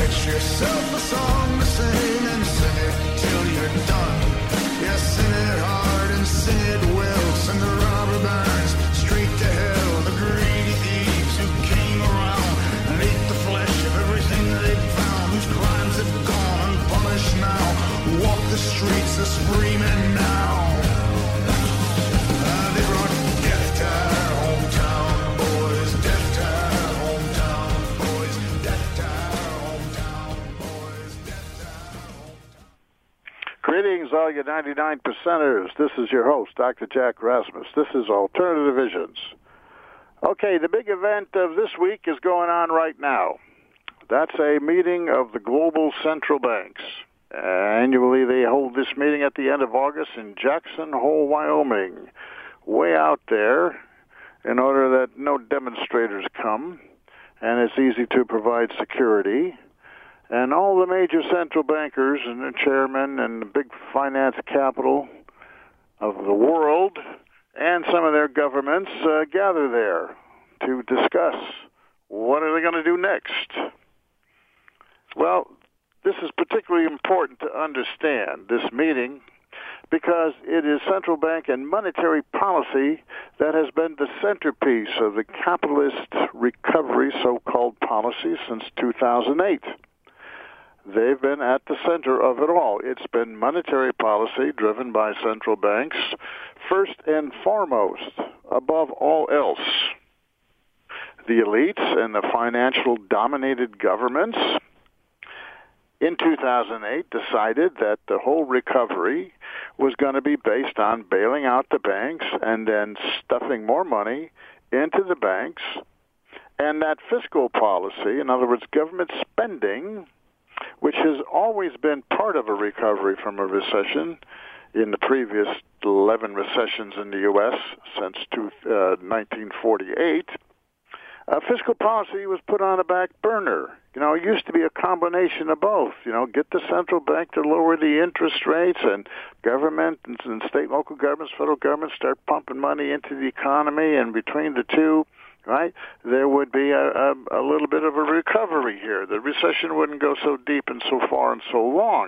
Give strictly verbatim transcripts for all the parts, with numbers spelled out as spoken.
Get yourself a song to sing and sing it till you're done. Yeah, sing it hard and sing it well. Send the robber barons straight to hell. The greedy thieves who came around and ate the flesh of everything they found. Whose crimes have gone unpunished now. Walk the streets a screaming now. Uh, they brought death to our hometown, boys. Death to our hometown, boys. Death to our hometown, boys. Death to our hometown. Greetings, all you ninety-nine percenters. This is your host, Doctor Jack Rasmus. This is Alternative Visions. Okay, the big event of this week is going on right now. That's a meeting of the global central banks. Annually, they hold this meeting at the end of August in Jackson Hole, Wyoming, way out there, in order that no demonstrators come, and it's easy to provide security. And all the major central bankers and the chairmen and the big finance capital of the world and some of their governments uh, gather there to discuss what are they going to do next. Well, this is particularly important to understand, this meeting, because it is central bank and monetary policy that has been the centerpiece of the capitalist recovery so-called policy since two thousand eight. They've been at the center of it all. It's been monetary policy driven by central banks, first and foremost, above all else. The elites and the financial-dominated governments in two thousand eight decided that the whole recovery was going to be based on bailing out the banks and then stuffing more money into the banks. And that fiscal policy, in other words, government spending, which has always been part of a recovery from a recession in the previous eleven recessions in the U S since two, uh, nineteen forty-eight, uh, fiscal policy was put on a back burner. You know, it used to be a combination of both. You know, get the central bank to lower the interest rates, and government and, and state and local governments, federal governments start pumping money into the economy, and between the two, right, there would be a, a, a little bit of a recovery here. The recession wouldn't go so deep and so far and so long.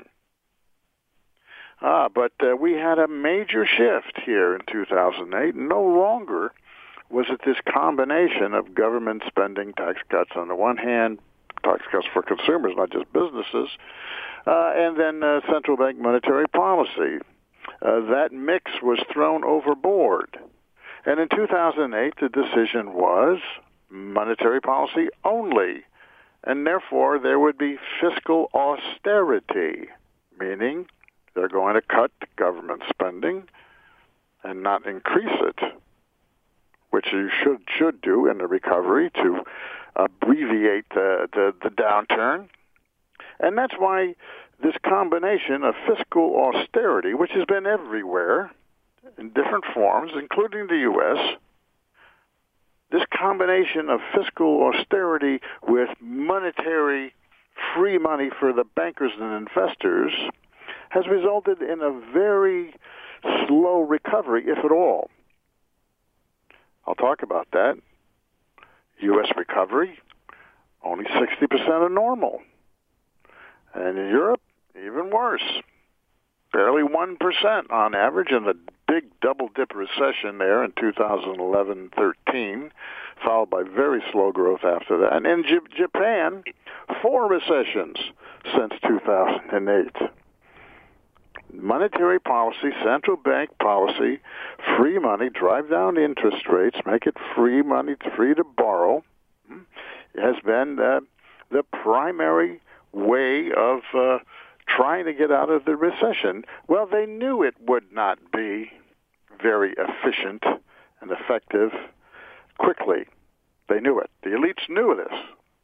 Ah, but uh, we had a major shift here in two thousand eight. No longer was it this combination of government spending, tax cuts on the one hand, tax cuts for consumers, not just businesses, uh, and then uh, central bank monetary policy. Uh, that mix was thrown overboard. And in two thousand eight, the decision was monetary policy only, and therefore there would be fiscal austerity, meaning they're going to cut government spending and not increase it, which you should should do in the recovery to abbreviate the, the, the downturn. And that's why this combination of fiscal austerity, which has been everywhere, in different forms, including the U S, this combination of fiscal austerity with monetary free money for the bankers and investors has resulted in a very slow recovery, if at all. I'll talk about that. U S recovery, only sixty percent of normal. And in Europe, even worse. Barely one percent on average, and a big double-dip recession there in two thousand eleven thirteen, followed by very slow growth after that. And in J- Japan, four recessions since two thousand eight. Monetary policy, central bank policy, free money, drive down interest rates, make it free money, free to borrow, has been uh, the primary way of uh, trying to get out of the recession. Well, they knew it would not be very efficient and effective quickly. They knew it. The elites knew this.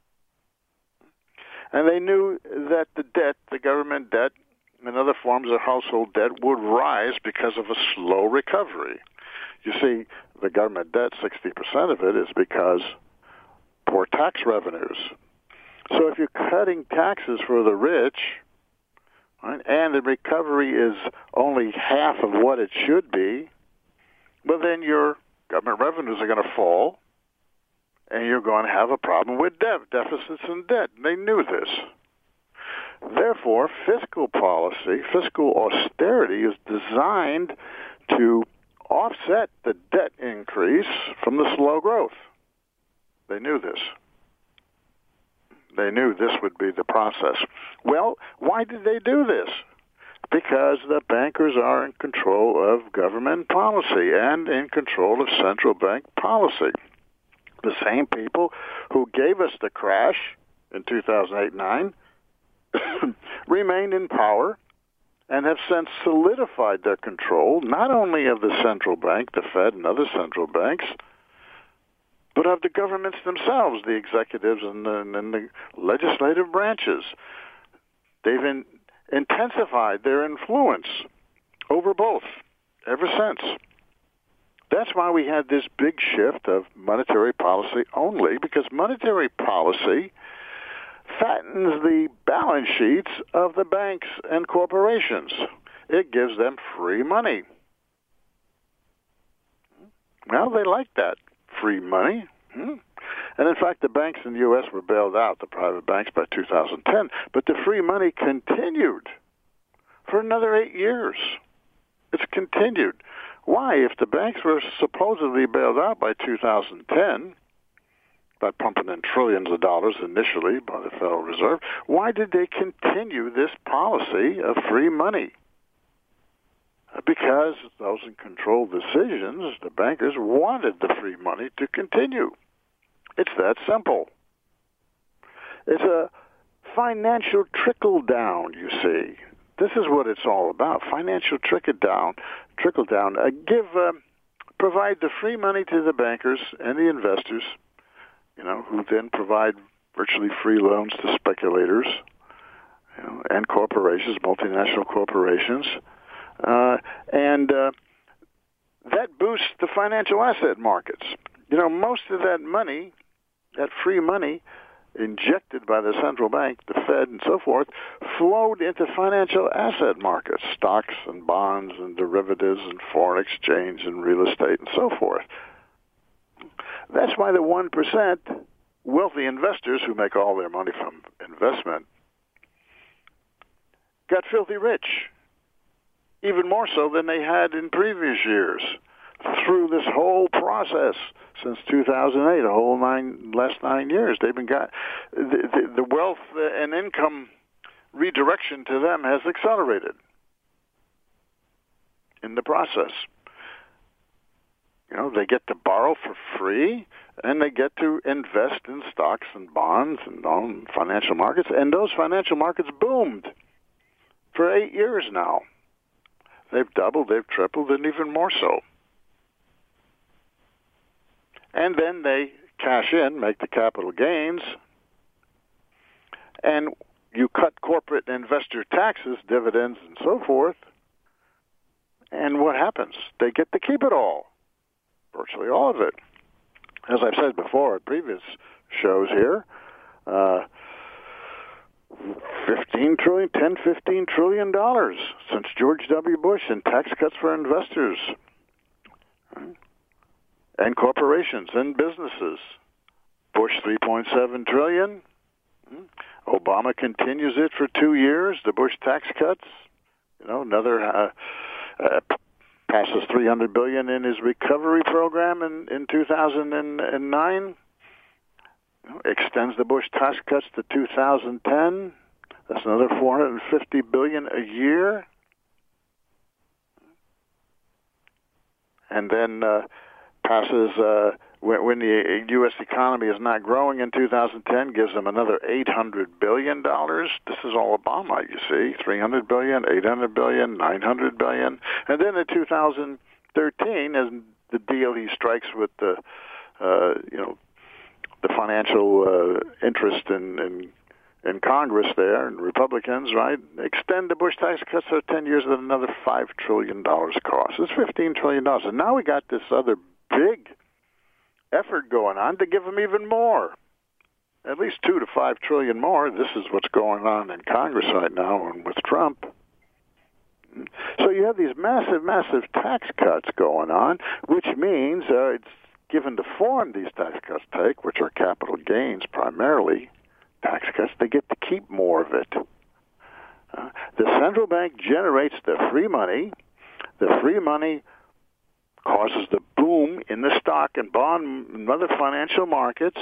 And they knew that the debt, the government debt, and other forms of household debt would rise because of a slow recovery. You see, the government debt, sixty percent of it is because poor tax revenues. So if you're cutting taxes for the rich, right, and the recovery is only half of what it should be, well, then your government revenues are going to fall, and you're going to have a problem with debt, deficits and debt. And they knew this. therefore, fiscal policy, fiscal austerity is designed to offset the debt increase from the slow growth. They knew this. They knew this would be the process. Well, why did they do this? Because the bankers are in control of government policy and in control of central bank policy. The same people who gave us the crash in two thousand eight nine remain in power and have since solidified their control not only of the central bank, the Fed and other central banks, but of the governments themselves, the executives and the, and the legislative branches. They've in, intensified their influence over both ever since. That's why we had this big shift of monetary policy only, because monetary policy fattens the balance sheets of the banks and corporations. It gives them free money. Well, they like that. Free money. Hmm. And in fact, the banks in the U S were bailed out, the private banks, by two thousand ten. But the free money continued for another eight years. It's continued. Why? If the banks were supposedly bailed out by two thousand ten, by pumping in trillions of dollars initially by the Federal Reserve, why did they continue this policy of free money? Because those in control decisions, the bankers, wanted the free money to continue. It's that simple. It's a financial trickle-down, you see. This is what it's all about, financial trickle-down. Trickle-down. Uh, give, uh, provide the free money to the bankers and the investors, you know, who then provide virtually free loans to speculators, you know, and corporations, multinational corporations. Uh, and uh, that boosts the financial asset markets. You know, most of that money, that free money injected by the central bank, the Fed, and so forth, flowed into financial asset markets, stocks and bonds and derivatives and foreign exchange and real estate and so forth. That's why the one percent wealthy investors who make all their money from investment got filthy rich, even more so than they had in previous years. Through this whole process since two thousand eight, a whole nine last nine years, they've been got the, the, the wealth and income redirection to them has accelerated in the process. You know, they get to borrow for free, and they get to invest in stocks and bonds and on financial markets, and those financial markets boomed for eight years now. They've doubled, they've tripled, and even more so. And then they cash in, make the capital gains, and you cut corporate investor taxes, dividends, and so forth, and what happens? They get to keep it all, virtually all of it. As I've said before at previous shows here, uh, fifteen trillion, ten, fifteen trillion dollars since George W. Bush in tax cuts for investors and corporations and businesses. Bush three point seven trillion dollars. Obama continues it for two years. The Bush tax cuts, you know, another uh, uh, passes three hundred billion dollars in his recovery program in, in two thousand nine. You know, extends the Bush tax cuts to two thousand ten. That's another four hundred fifty billion dollars a year. And then uh, passes, uh, when, when the U S economy is not growing in two thousand ten, gives them another eight hundred billion dollars. This is all Obama, you see, three hundred billion dollars, eight hundred billion dollars, nine hundred billion dollars. And then in two thousand thirteen, as the deal he strikes with the, uh, you know, the financial uh, interest in, in in Congress there, and Republicans, right, extend the Bush tax cuts for ten years at another five trillion dollars cost. It's fifteen trillion dollars. And now we got this other big effort going on to give them even more, at least two to five trillion more. This is what's going on in Congress right now and with Trump. So you have these massive, massive tax cuts going on, which means uh, it's given the form these tax cuts take, which are capital gains primarily, tax cuts, they get to keep more of it. The central bank generates the free money. The free money causes the boom in the stock and bond and other financial markets.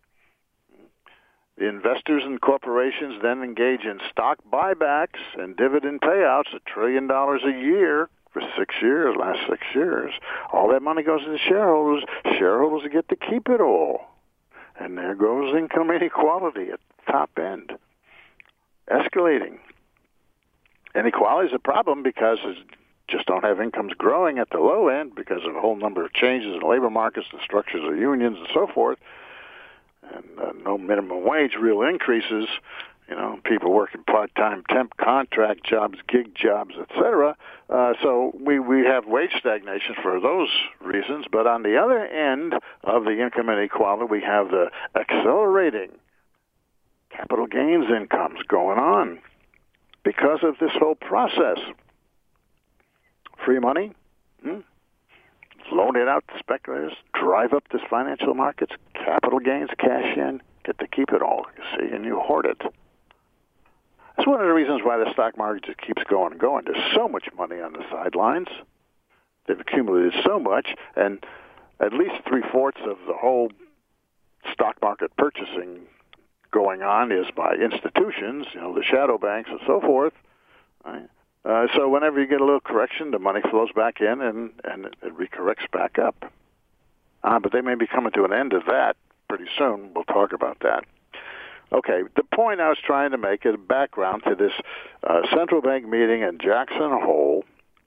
The investors and corporations then engage in stock buybacks and dividend payouts, a trillion dollars a year for six years, last six years. All that money goes to the shareholders. Shareholders get to keep it all. And there goes income inequality at the top end, escalating. Inequality is a problem because it's just don't have incomes growing at the low end because of a whole number of changes in labor markets, the structures of unions, and so forth, and uh, no minimum wage, real increases, you know, people working part-time temp contract jobs, gig jobs, et cetera. Uh, so we, we have wage stagnation for those reasons. But on the other end of the income inequality, we have the accelerating capital gains incomes going on because of this whole process. Free money, hmm? loan it out to speculators, drive up this financial markets, capital gains, cash in, get to keep it all, you see, and you hoard it. That's one of the reasons why the stock market just keeps going and going. There's so much money on the sidelines. They've accumulated so much, and at least three-fourths of the whole stock market purchasing going on is by institutions, you know, the shadow banks and so forth, right? Uh, so whenever you get a little correction, the money flows back in and, and it, it recorrects back up. Uh, but they may be coming to an end of that pretty soon. We'll talk about that. Okay, the point I was trying to make is background to this uh, central bank meeting in Jackson Hole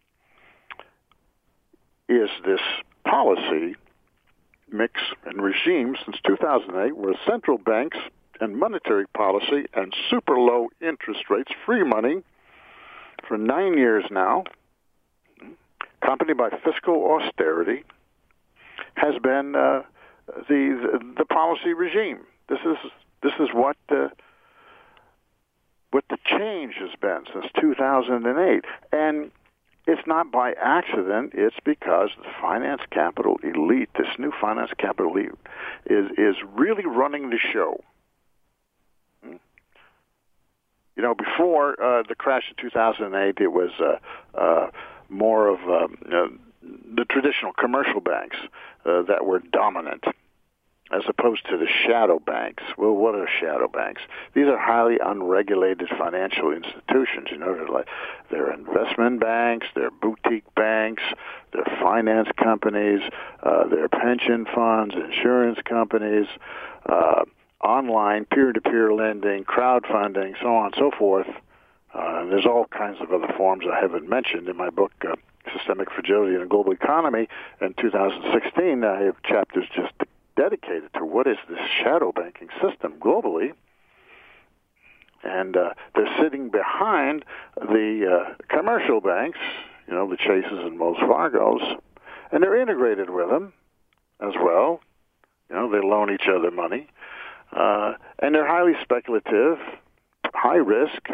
is this policy mix and regime since two thousand eight where central banks and monetary policy and super low interest rates, free money, for nine years now, accompanied by fiscal austerity, has been uh, the, the the policy regime. This is this is what uh, what the change has been since two thousand eight, and it's not by accident. It's because the finance capital elite, this new finance capital elite, is is really running the show. You know, before uh, the crash of two thousand eight, it was uh, uh, more of uh, uh, the traditional commercial banks uh, that were dominant, as opposed to the shadow banks. Well, what are shadow banks? These are highly unregulated financial institutions. You know, they're like they're investment banks, they're boutique banks, they're finance companies, uh, they're pension funds, insurance companies. Uh, online, peer-to-peer lending, crowdfunding, so on and so forth. Uh, there's all kinds of other forms I haven't mentioned in my book, uh, Systemic Fragility in a Global Economy. In two thousand sixteen, I have chapters just dedicated to what is this shadow banking system globally. And uh, they're sitting behind the uh, commercial banks, you know, the Chases and Wells Fargos, and they're integrated with them as well. You know, they loan each other money. Uh, and they're highly speculative, high risk,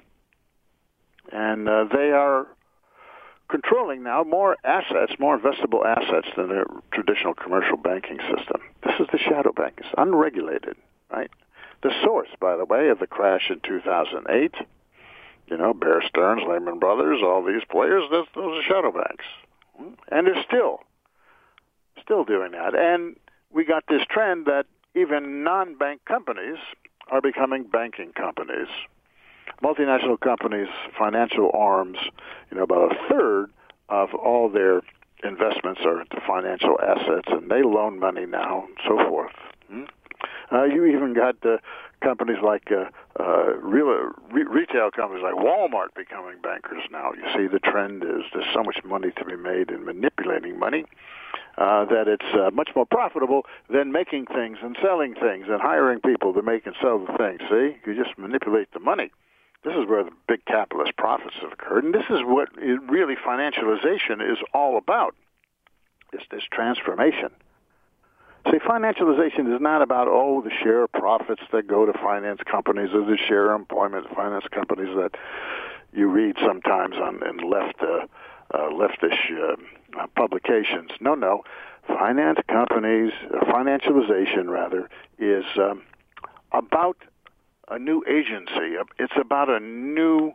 and uh, they are controlling now more assets, more investable assets than their traditional commercial banking system. This is the shadow bank. It's unregulated, right? The source, by the way, of the crash in two thousand eight, you know, Bear Stearns, Lehman Brothers, all these players, those, those are shadow banks. And they're still, still doing that. And we got this trend that even non-bank companies are becoming banking companies. Multinational companies, financial arms, you know, about a third of all their investments are into financial assets, and they loan money now, and so forth. Hmm? Uh, you even got uh, companies like uh, uh, real, re- retail companies like Walmart becoming bankers now. You see, the trend is there's so much money to be made in manipulating money uh, that it's uh, much more profitable than making things and selling things and hiring people to make and sell the things. See, you just manipulate the money. This is where the big capitalist profits have occurred, and this is what it really financialization is all about. It's this transformation. See, financialization is not about, oh, the share profits that go to finance companies or the share employment finance companies that you read sometimes on in left uh, uh, leftish uh, publications. No, no. Finance companies, uh, financialization, rather, is um, about a new agency. It's about a new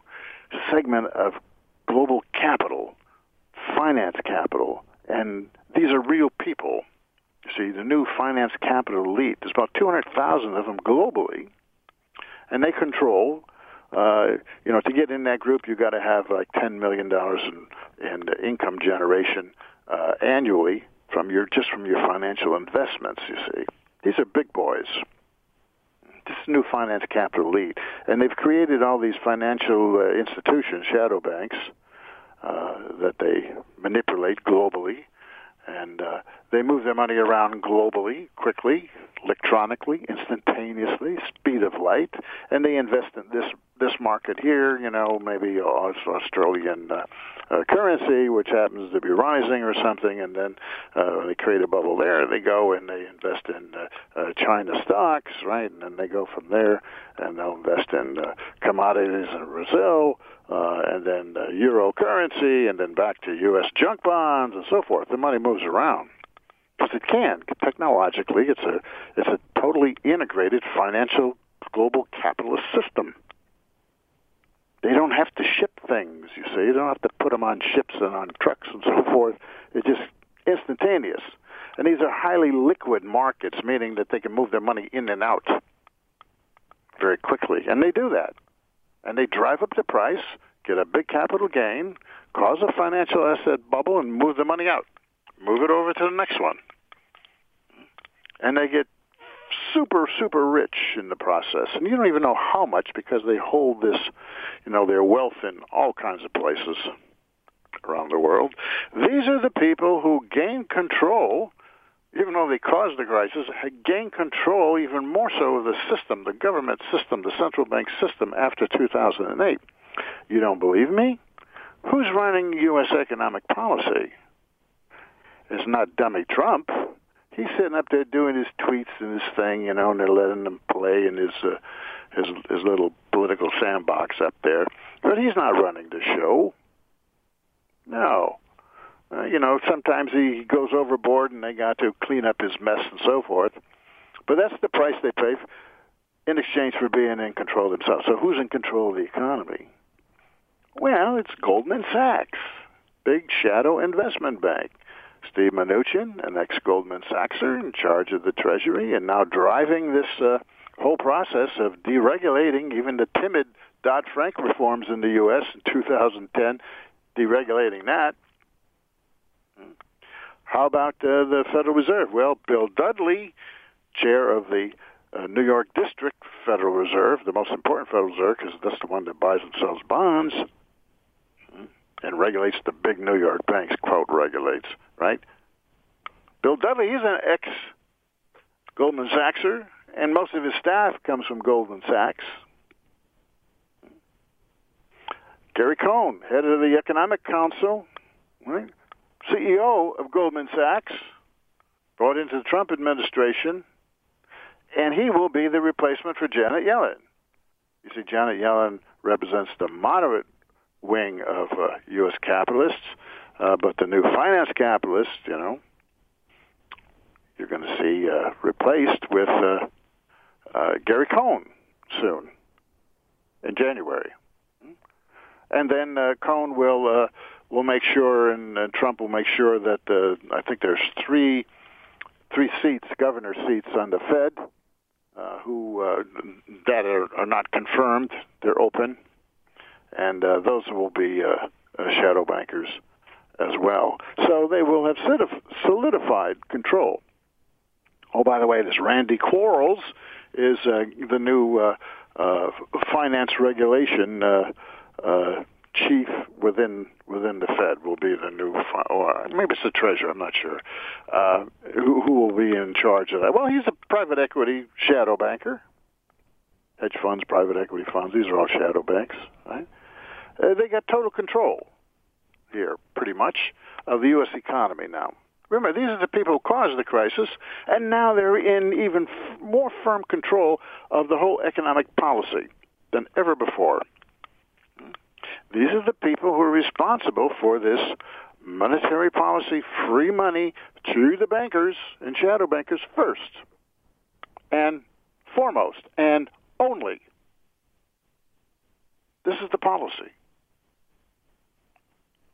segment of global capital, finance capital, and these are real people. You see, the new finance capital elite, there's about two hundred thousand of them globally, and they control, uh, you know, to get in that group, you've got to have like ten million dollars in, in income generation uh, annually from your just from your financial investments, you see. These are big boys. This new finance capital elite. And they've created all these financial uh, institutions, shadow banks, uh, that they manipulate globally. And uh, they move their money around globally, quickly, electronically, instantaneously, speed of light, and they invest in this this market here, you know, maybe Australian uh, uh, currency, which happens to be rising or something, and then uh, they create a bubble there. They go and they invest in uh, uh, China stocks, right, and then they go from there, and they'll invest in uh, commodities in Brazil, uh, and then uh, euro currency, and then back to U S junk bonds, and so forth. The money moves around. Because it can. Technologically, it's a it's a totally integrated financial global capitalist system. They don't have to ship things, you see. You don't have to put them on ships and on trucks and so forth. It's just instantaneous. And these are highly liquid markets, meaning that they can move their money in and out very quickly. And they do that. And they drive up the price, get a big capital gain, cause a financial asset bubble, and move the money out. Move it over to the next one. And they get super, super rich in the process. And you don't even know how much because they hold this, you know, their wealth in all kinds of places around the world. These are the people who gain control, even though they caused the crisis, gain control even more so of the system, the government system, the central bank system after two thousand eight. You don't believe me? Who's running U S economic policy? It's not dummy Trump. He's sitting up there doing his tweets and his thing, you know, and they're letting him play in his uh, his his little political sandbox up there. But he's not running the show. No. Uh, you know, sometimes he goes overboard and they got to clean up his mess and so forth. But that's the price they pay in exchange for being in control themselves. So who's in control of the economy? Well, it's Goldman Sachs, big shadow investment bank. Steve Mnuchin, an ex-Goldman Sachser, in charge of the Treasury, and now driving this uh, whole process of deregulating even the timid Dodd-Frank reforms in the U S in two thousand ten, deregulating that. How about uh, the Federal Reserve? Well, Bill Dudley, chair of the uh, New York District Federal Reserve, the most important Federal Reserve, because that's the one that buys and sells bonds, and regulates the big New York banks, quote, regulates, right? Bill Dudley, he's an ex-Goldman Sachser, and most of his staff comes from Goldman Sachs. Gary Cohn, head of the Economic Council, right? C E O of Goldman Sachs, brought into the Trump administration, and he will be the replacement for Janet Yellen. You see, Janet Yellen represents the moderate wing of uh, U S capitalists, uh, but the new finance capitalists, you know, you're going to see uh, replaced with uh, uh, Gary Cohn soon, in January. And then uh, Cohn will uh, will make sure, and, and Trump will make sure that uh, I think there's three three seats, governor seats on the Fed, uh, who uh, that are, are not confirmed. They're open. And uh, those will be uh, uh, shadow bankers as well. So they will have solidified control. Oh, by the way, this Randy Quarles is uh, the new uh, uh, finance regulation uh, uh, chief within within the Fed. Will be the new, or maybe it's the treasurer. I'm not sure. Uh, who, who will be in charge of that? Well, he's a private equity shadow banker. Hedge funds, private equity funds, these are all shadow banks, right? Uh, they got total control here, pretty much, of the U S economy now. Remember, these are the people who caused the crisis, and now they're in even f- more firm control of the whole economic policy than ever before. These are the people who are responsible for this monetary policy, free money to the bankers and shadow bankers first and foremost and only. This is the policy.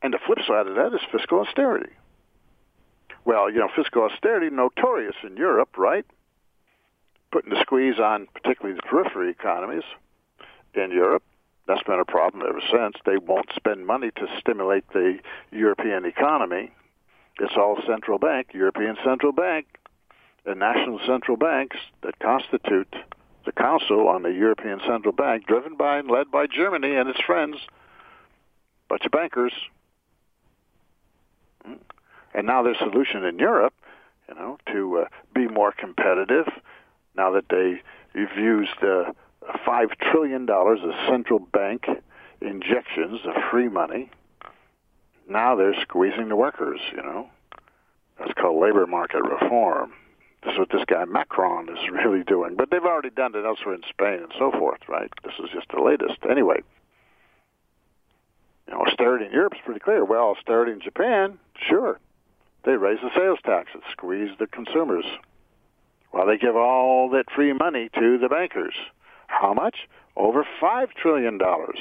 And the flip side of that is fiscal austerity. Well, you know, fiscal austerity, notorious in Europe, right? Putting the squeeze on particularly the periphery economies in Europe. That's been a problem ever since. They won't spend money to stimulate the European economy. It's all central bank, European Central Bank, and national central banks that constitute the Council on the European Central Bank, driven by and led by Germany and its friends, bunch of bankers. And now their solution in Europe, you know, to uh, be more competitive, now that they, you've used uh, five trillion dollars of central bank injections of free money, now they're squeezing the workers, you know. That's called labor market reform. This is what this guy Macron is really doing. But they've already done it elsewhere in Spain and so forth, right? This is just the latest. Anyway, you know, austerity in Europe is pretty clear. Well, austerity in Japan, sure. They raise the sales taxes, squeeze the consumers, while they give all that free money to the bankers. How much? Over five trillion dollars.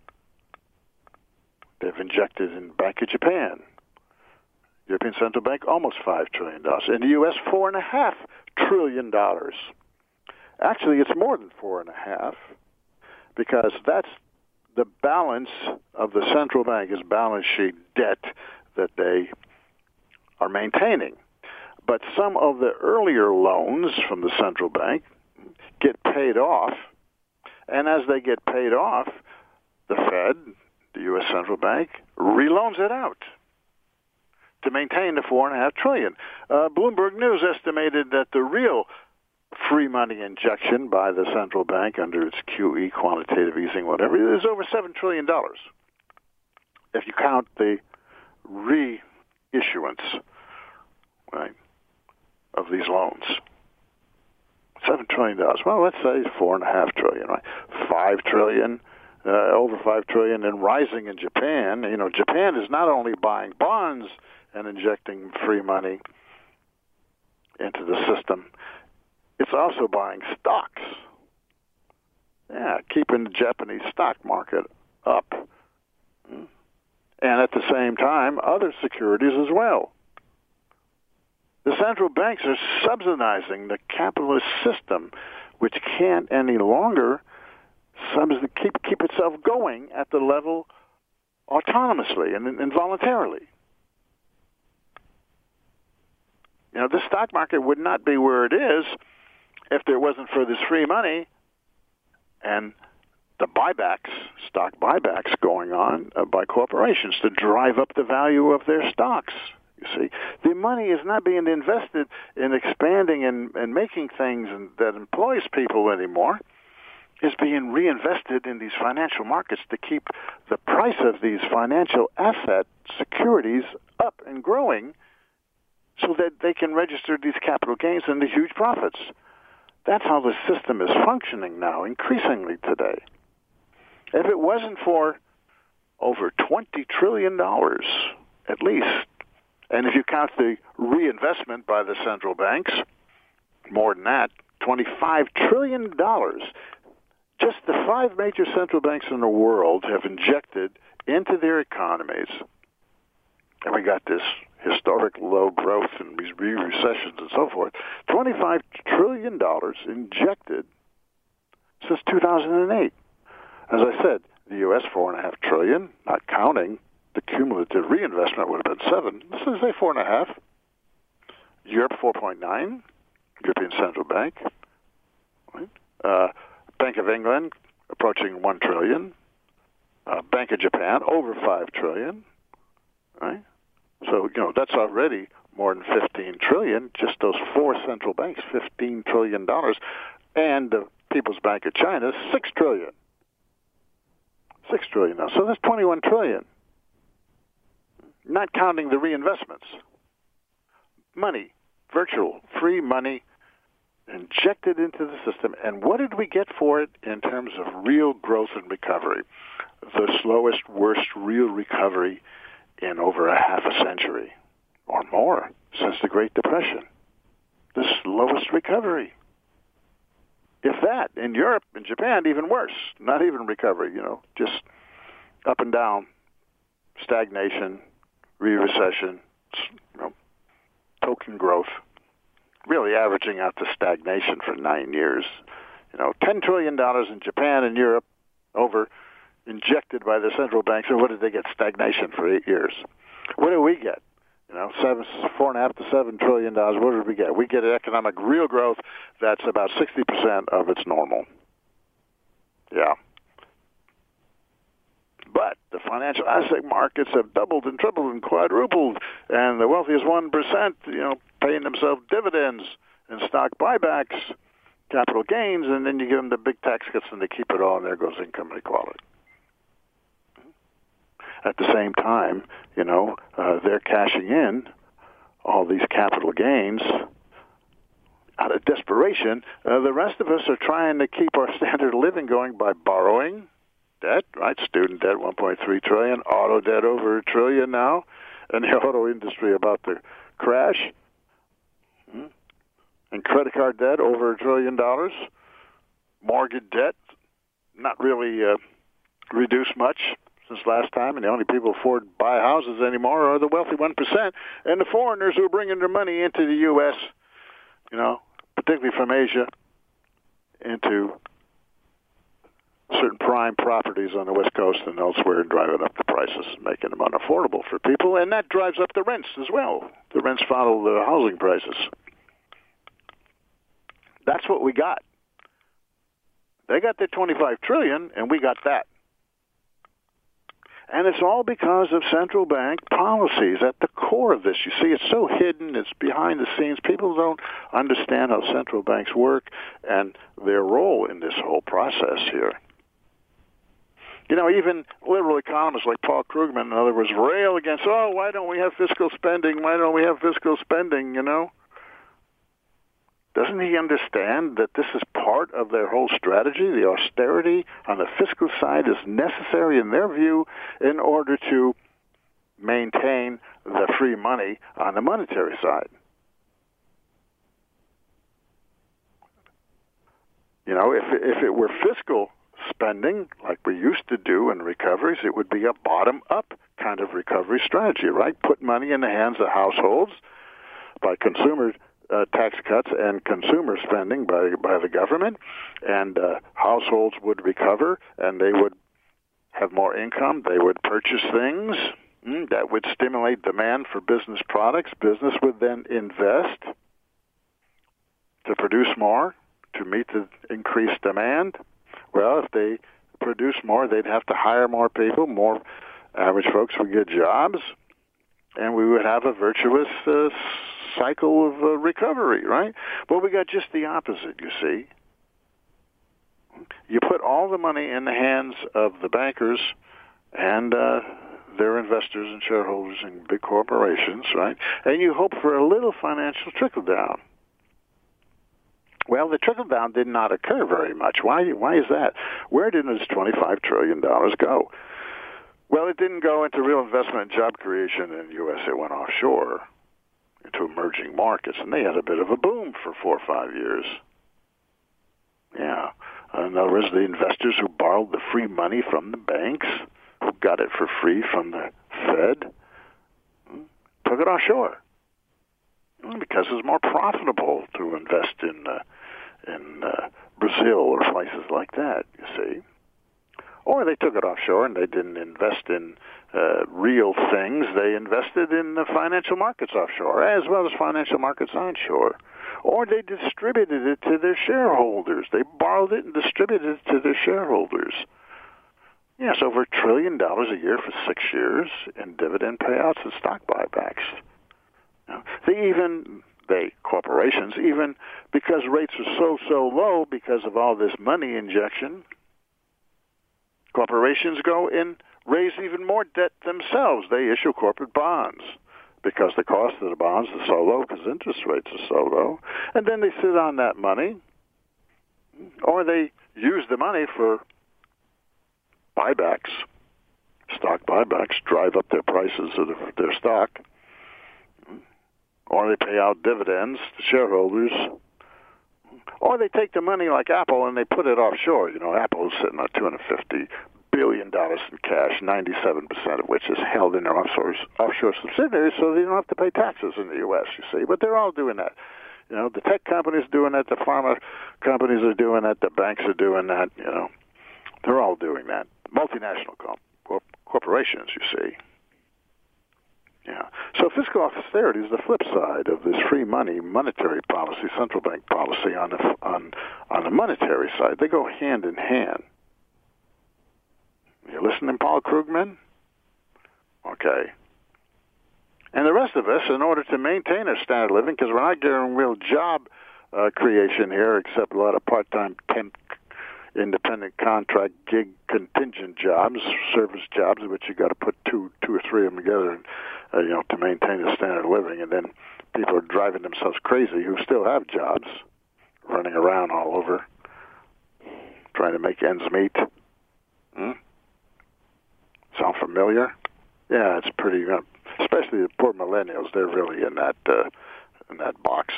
They've injected in Bank of Japan. European Central Bank, almost five trillion dollars. In the U S, four point five trillion dollars. Actually, it's more than four point five, because that's the balance of the central bank's balance sheet debt that they are maintaining. But some of the earlier loans from the central bank get paid off, and as they get paid off, the Fed, the U S Central Bank, reloans it out to maintain the four and a half trillion. Uh, Bloomberg News estimated that the real free money injection by the central bank under its Q E, quantitative easing, whatever, is over seven trillion dollars. If you count the reissuance, right, of these loans. Seven trillion dollars. Well, let's say four and a half trillion, right? Five trillion, uh, over five trillion, and rising in Japan. You know, Japan is not only buying bonds and injecting free money into the system, it's also buying stocks. Yeah, keeping the Japanese stock market up. And at the same time, other securities as well. The central banks are subsidizing the capitalist system, which can't any longer keep keep itself going at the level autonomously and involuntarily. You know, the stock market would not be where it is if there wasn't for this free money and the buybacks, stock buybacks going on uh, by corporations to drive up the value of their stocks. You see, the money is not being invested in expanding and, and making things and, that employs people anymore. It's being reinvested in these financial markets to keep the price of these financial asset securities up and growing so that they can register these capital gains and the huge profits. That's how the system is functioning now, increasingly today. If it wasn't for over twenty trillion dollars, at least, and if you count the reinvestment by the central banks, more than that, twenty-five trillion dollars. Just the five major central banks in the world have injected into their economies. And we got this historic low growth and these recessions and so forth. twenty-five trillion dollars injected since two thousand eight. As I said, the U S four and a half trillion, not counting the cumulative reinvestment would have been seven. Let's say four and a half. Europe four point nine. European Central Bank. Right? Uh, Bank of England approaching one trillion. Uh, Bank of Japan over five trillion. Right? So you know that's already more than fifteen trillion. Just those four central banks, fifteen trillion dollars, and the People's Bank of China, six trillion. Six trillion now. So that's twenty-one trillion. Not counting the reinvestments. Money, virtual, free money injected into the system. And what did we get for it in terms of real growth and recovery? The slowest, worst real recovery in over a half a century or more since the Great Depression. The slowest recovery. If that, in Europe and Japan, even worse. Not even recovery, you know, just up and down stagnation, re-recession, you know, token growth, really averaging out to stagnation for nine years. You know, ten trillion dollars in Japan and Europe over injected by the central banks, and what did they get? Stagnation for eight years. What do we get? You know, seven, four and a half to seven trillion dollars. What did we get? We get an economic real growth that's about sixty percent of its normal. Yeah. But the financial asset markets have doubled and tripled and quadrupled, and the wealthiest one percent, you know, paying themselves dividends and stock buybacks, capital gains, and then you give them the big tax cuts and they keep it all, and there goes income inequality. At the same time, you know, uh, they're cashing in all these capital gains out of desperation. Uh, the rest of us are trying to keep our standard of living going by borrowing debt, right? Student debt, one point three trillion dollars, auto debt over a trillion now, and the auto industry about to crash, hmm? and credit card debt over a trillion dollars, mortgage debt not really uh, reduced much since last time, and the only people who afford to buy houses anymore are the wealthy one percent, and the foreigners who are bringing their money into the U S, you know, particularly from Asia, into certain prime properties on the West Coast and elsewhere, driving up the prices, making them unaffordable for people, and that drives up the rents as well. The rents follow the housing prices. That's what we got. They got their twenty-five trillion dollars, and we got that. And it's all because of central bank policies at the core of this. You see, it's so hidden, it's behind the scenes. People don't understand how central banks work and their role in this whole process here. You know, even liberal economists like Paul Krugman, in other words, rail against, oh, why don't we have fiscal spending? Why don't we have fiscal spending, you know? Doesn't he understand that this is part of their whole strategy? The austerity on the fiscal side is necessary, in their view, in order to maintain the free money on the monetary side. You know, if if it were fiscal spending, like we used to do in recoveries, it would be a bottom-up kind of recovery strategy, right? Put money in the hands of households by consumer uh, tax cuts and consumer spending by by the government, and uh, households would recover, and they would have more income. They would purchase things mm, that would stimulate demand for business products. Business would then invest to produce more to meet the increased demand. Well, if they produce more, they'd have to hire more people. More average folks would get jobs, and we would have a virtuous uh, cycle of uh, recovery, right? Well, we got just the opposite, you see. You put all the money in the hands of the bankers and uh, their investors and shareholders in big corporations, right? And you hope for a little financial trickle-down. Well, the trickle-down did not occur very much. Why Why is that? Where did this twenty-five trillion dollars go? Well, it didn't go into real investment and job creation in the U S. It went offshore into emerging markets, and they had a bit of a boom for four or five years. Yeah. In other words, the investors who borrowed the free money from the banks, who got it for free from the Fed, took it offshore. Because it's more profitable to invest in uh, in uh, Brazil or places like that, you see. Or they took it offshore and they didn't invest in uh, real things. They invested in the financial markets offshore, as well as financial markets onshore. Or they distributed it to their shareholders. They borrowed it and distributed it to their shareholders. Yes, over a trillion dollars a year for six years in dividend payouts and stock buybacks. They even, they, corporations, even because rates are so, so low because of all this money injection, corporations go and raise even more debt themselves. They issue corporate bonds because the cost of the bonds is so low because interest rates are so low. And then they sit on that money, or they use the money for buybacks, stock buybacks, drive up their prices of their stock. Or they pay out dividends to shareholders, or they take the money like Apple and they put it offshore. You know, Apple is sitting on two hundred fifty billion dollars in cash, ninety-seven percent of which is held in their offshore, offshore subsidiaries, so they don't have to pay taxes in the U S, you see. But they're all doing that. You know, the tech companies doing that, the pharma companies are doing that, the banks are doing that, you know. They're all doing that. Multinational corp- corporations, you see. Yeah. So fiscal austerity is the flip side of this free money monetary policy, central bank policy on the, on, on the monetary side. They go hand in hand. You listening, Paul Krugman? Okay. And the rest of us, in order to maintain our standard of living, because we're not getting real job uh, creation here, except a lot of part-time temp, independent contract, gig, contingent jobs, service jobs, which you got to put two, two or three of them together, and, uh, you know, to maintain a standard of living. And then people are driving themselves crazy who still have jobs, running around all over, trying to make ends meet. Hmm? Sound familiar? Yeah, it's pretty. Uh, especially the poor millennials, they're really in that uh, in that box.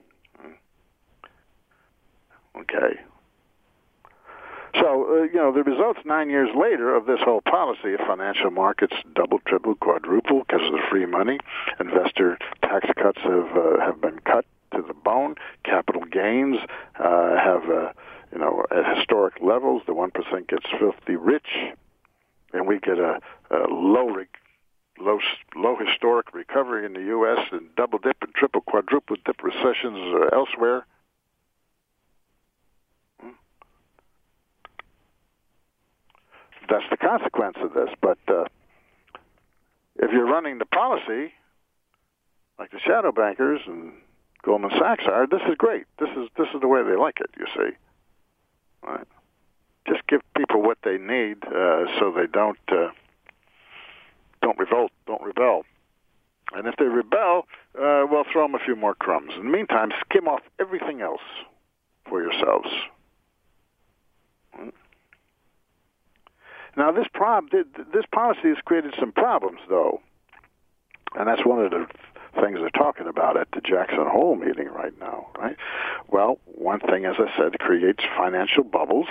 Okay. So, uh, you know, the results nine years later of this whole policy of financial markets double, triple, quadruple because of the free money. Investor tax cuts have uh, have been cut to the bone. Capital gains uh, have, uh, you know, at historic levels. The one percent gets filthy rich, and we get a, a low, re- low, low historic recovery in the U S and double dip and triple, quadruple dip recessions uh, elsewhere. That's the consequence of this. But uh, if you're running the policy, like the shadow bankers and Goldman Sachs are, this is great. This is this is the way they like it. You see, right? Just give people what they need, uh, so they don't uh, don't revolt, don't rebel. And if they rebel, uh, we'll throw them a few more crumbs. In the meantime, skim off everything else for yourselves. Now, this prob- this policy has created some problems, though, and that's one of the things they're talking about at the Jackson Hole meeting right now, right? Well, one thing, as I said, creates financial bubbles,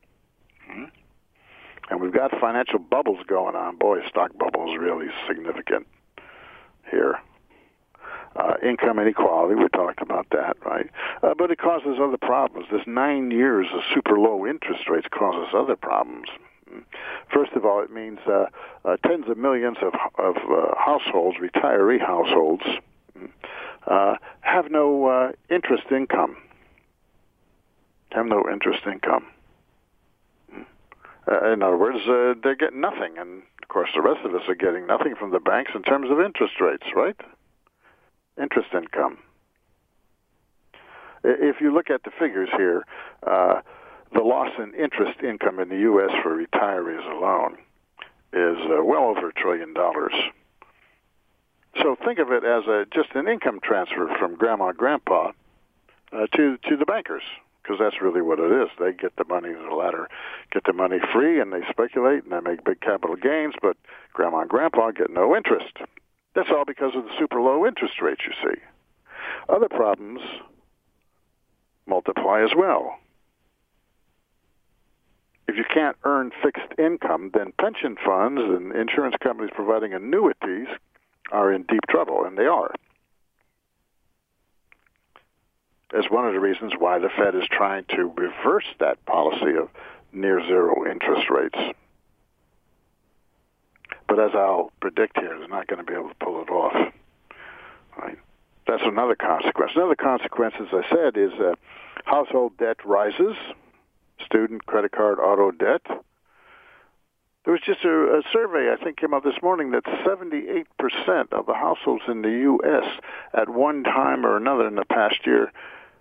and we've got financial bubbles going on. Boy, stock bubble is really significant here. Uh, income inequality, we talked about that, right? Uh, but it causes other problems. This nine years of super low interest rates causes other problems. First of all, it means uh, uh, tens of millions of, of uh, households, retiree households, uh, have no uh, interest income. Have no interest income. Uh, in other words, uh, they're getting nothing, and of course, the rest of us are getting nothing from the banks in terms of interest rates, right? Interest income. If you look at the figures here. Uh, The loss in interest income in the U S for retirees alone is uh, well over a trillion dollars. So think of it as a, just an income transfer from grandma and grandpa uh, to to the bankers, because that's really what it is. They get the money, the latter get the money free, and they speculate, and they make big capital gains, but grandma and grandpa get no interest. That's all because of the super low interest rates, you see. Other problems multiply as well. If you can't earn fixed income, then pension funds and insurance companies providing annuities are in deep trouble, and they are. That's one of the reasons why the Fed is trying to reverse that policy of near zero interest rates. But as I'll predict here, they're not going to be able to pull it off. Right? That's another consequence. Another consequence, as I said, is uh, household debt rises. Student, credit card, auto debt. There was just a, a survey, I think, came out this morning that seventy-eight percent of the households in the U S at one time or another in the past year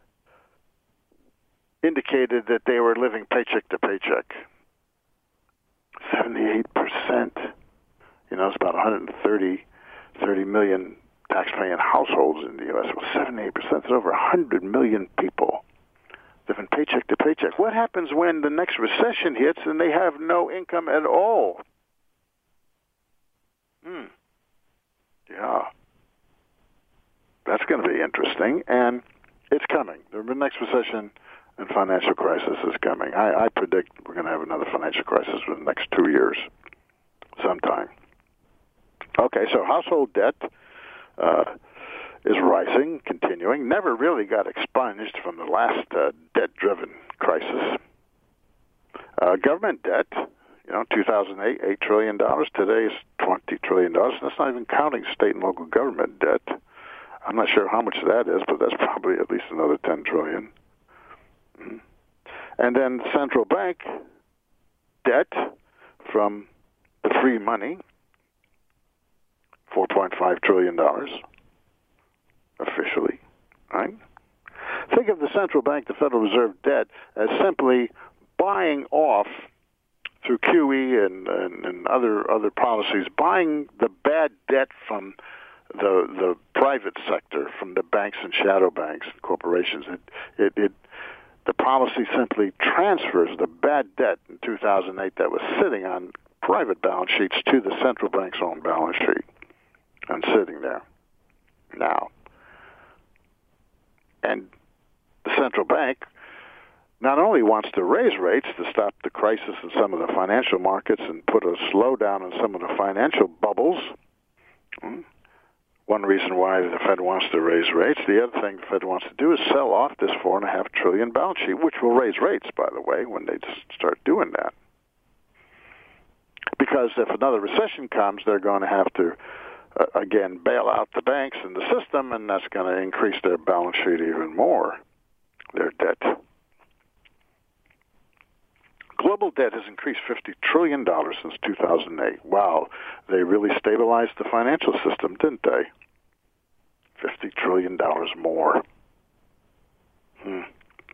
indicated that they were living paycheck to paycheck. seventy-eight percent. You know, it's about one hundred thirty, thirty million tax-paying households in the U S. Well, seventy-eight percent is over one hundred million people living paycheck to paycheck. What happens when the next recession hits and they have no income at all? Hmm. Yeah. That's going to be interesting, and it's coming. The next recession and financial crisis is coming. I, I predict we're going to have another financial crisis for the next two years sometime. Okay, so household debt uh, is rising, continuing. Never really got expunged from the last uh, debt-driven crisis. Uh, government debt, you know, two thousand eight, eight trillion dollars. Today is twenty trillion dollars. That's not even counting state and local government debt. I'm not sure how much that is, but that's probably at least another ten trillion dollars. Mm-hmm. And then central bank debt from the free money, four point five trillion dollars officially, right? Think of the central bank, the Federal Reserve debt, as simply buying off through Q E and, and, and other other policies, buying the bad debt from the the private sector, from the banks and shadow banks and corporations. It it, it the policy simply transfers the bad debt in two thousand eight that was sitting on private balance sheets to the central bank's own balance sheet and sitting there now. And the central bank not only wants to raise rates to stop the crisis in some of the financial markets and put a slowdown in some of the financial bubbles. One reason why the Fed wants to raise rates. The other thing the Fed wants to do is sell off this four and a half trillion balance sheet, which will raise rates, by the way, when they just start doing that. Because if another recession comes, they're going to have to uh, again bail out the banks in the system, and that's going to increase their balance sheet even more, their debt. Global debt has increased fifty trillion dollars since two thousand eight. Wow, they really stabilized the financial system, didn't they? fifty trillion dollars more. Hmm.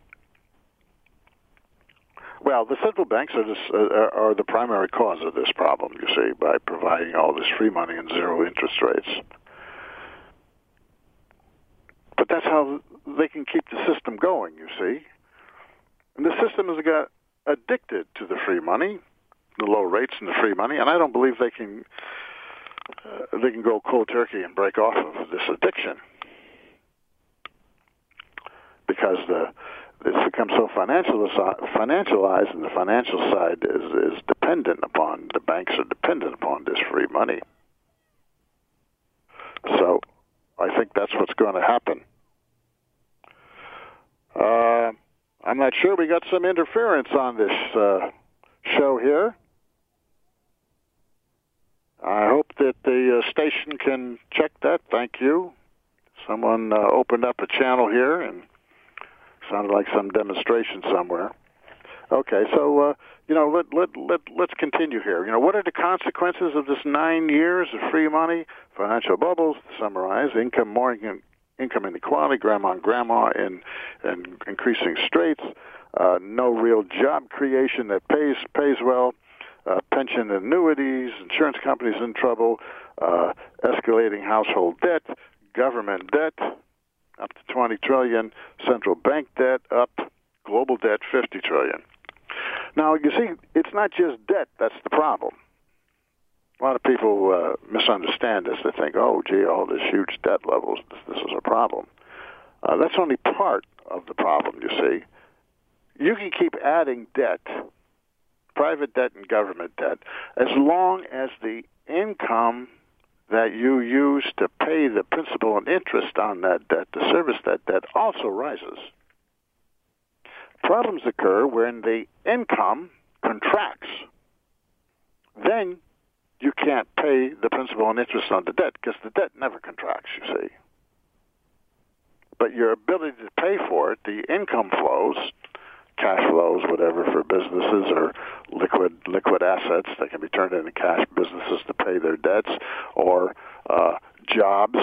Well, the central banks are, this, uh, are the primary cause of this problem, you see, by providing all this free money and zero interest rates. But that's how they can keep the system going, you see. And the system has got addicted to the free money, the low rates and the free money, and I don't believe they can uh, they can go cold turkey and break off of this addiction because the it's become so financialized, and the financial side is, is dependent upon, the banks are dependent upon this free money. So I think that's what's going to happen. Uh, I'm not sure. We got some interference on this uh, show here. I hope that the uh, station can check that. Thank you. Someone uh, opened up a channel here and sounded like some demonstration somewhere. Okay, so, uh, you know, let, let, let, let's continue here. You know, what are the consequences of this nine years of free money? Financial bubbles, to summarize, income more income, income inequality, grandma and grandma in, in increasing straits, uh, no real job creation that pays pays well, uh, pension annuities, insurance companies in trouble, uh, escalating household debt, government debt, up to twenty trillion dollars, central bank debt up, global debt fifty trillion dollars. Now, you see, it's not just debt that's the problem. A lot of people uh, misunderstand this. They think, oh, gee, all this huge debt levels, this, this is a problem. Uh, that's only part of the problem, you see. You can keep adding debt, private debt and government debt, as long as the income that you use to pay the principal and interest on that debt, to service that debt, also rises. Problems occur when the income contracts. Then you can't pay the principal and interest on the debt because the debt never contracts, you see. But your ability to pay for it, the income flows, cash flows, whatever, for businesses or liquid liquid assets that can be turned into cash, businesses to pay their debts, or uh, jobs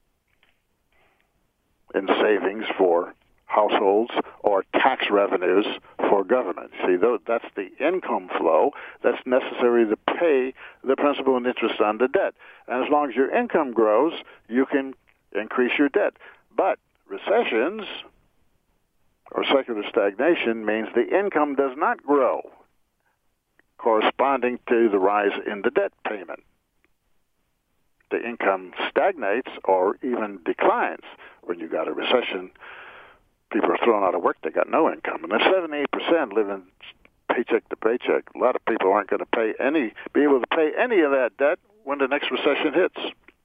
and savings for households, or tax revenues for government. See, that's the income flow that's necessary to pay the principal and interest on the debt. And as long as your income grows, you can increase your debt. But recessions or secular stagnation means the income does not grow, corresponding to the rise in the debt payment. The income stagnates or even declines when you got a recession people are thrown out of work. They got no income, and if seventy-eight percent live in paycheck to paycheck, a lot of people aren't going to pay any, be able to pay any of that debt when the next recession hits.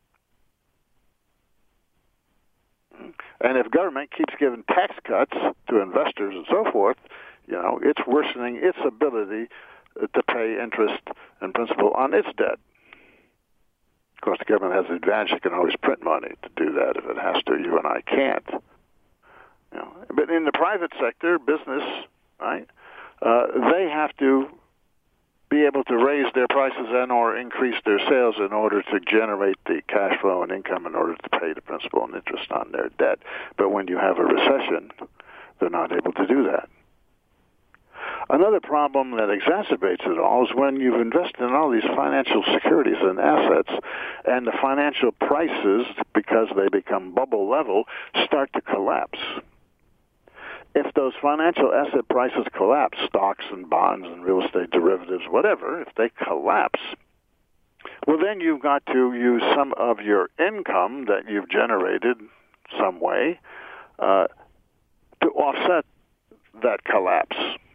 And if government keeps giving tax cuts to investors and so forth, you know, it's worsening its ability to pay interest and principal on its debt. Of course, the government has the advantage; it can always print money to do that if it has to. You and I can't. You know, but in the private sector, business, right? Uh, they have to be able to raise their prices and or increase their sales in order to generate the cash flow and income in order to pay the principal and interest on their debt. But when you have a recession, they're not able to do that. Another problem that exacerbates it all is when you've invested in all these financial securities and assets, and the financial prices, because they become bubble level, start to collapse. If those financial asset prices collapse, stocks and bonds and real estate derivatives, whatever, if they collapse, well, then you've got to use some of your income that you've generated some way uh, to offset that collapse.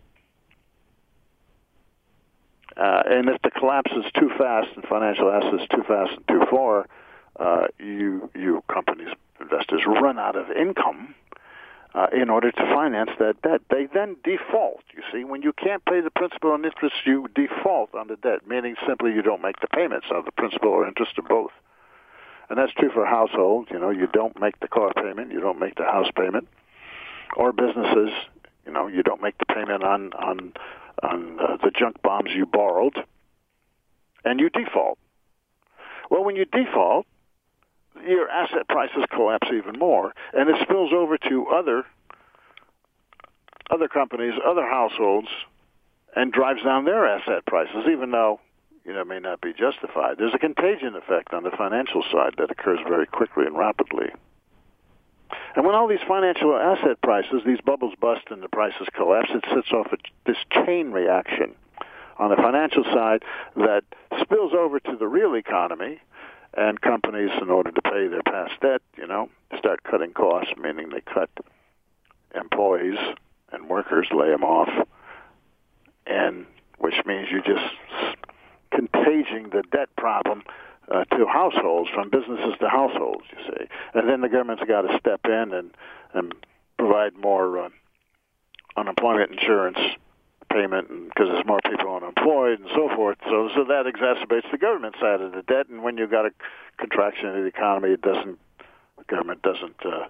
Uh, and if the collapse is too fast and financial assets too fast and too far, uh, you, you companies, investors, run out of income. Uh, in order to finance that debt. They then default, you see. When you can't pay the principal and interest, you default on the debt, meaning simply you don't make the payments of the principal or interest or both. And that's true for households. You know, you don't make the car payment, you don't make the house payment. Or businesses, you know, you don't make the payment on, on, on uh, the junk bombs you borrowed, and you default. Well, when you default, your asset prices collapse even more, and it spills over to other other companies, other households, and drives down their asset prices, even though, you know, it may not be justified. There's a contagion effect on the financial side that occurs very quickly and rapidly. And when all these financial asset prices, these bubbles bust and the prices collapse, it sets off a, this chain reaction on the financial side that spills over to the real economy. And companies, in order to pay their past debt, you know, start cutting costs, meaning they cut employees and workers, lay them off, and which means you're just contaging the debt problem uh, to households, from businesses to households, you see. And then the government's got to step in and, and provide more uh, unemployment insurance payment, because there's more people unemployed and so forth. So, so that exacerbates the government side of the debt. And when you've got a contraction in the economy, it doesn't, the government doesn't uh,